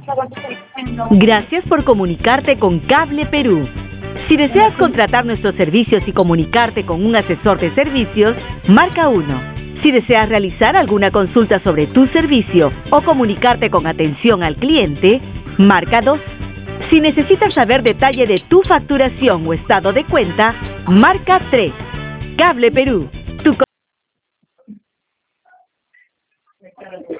Gracias por comunicarte con Cable Perú. Si deseas contratar nuestros servicios y comunicarte con un asesor de servicios, marca 1. Si deseas realizar alguna consulta sobre tu servicio o comunicarte con atención al cliente, marca 2. Si necesitas saber detalle de tu facturación o estado de cuenta, marca 3. Cable Perú.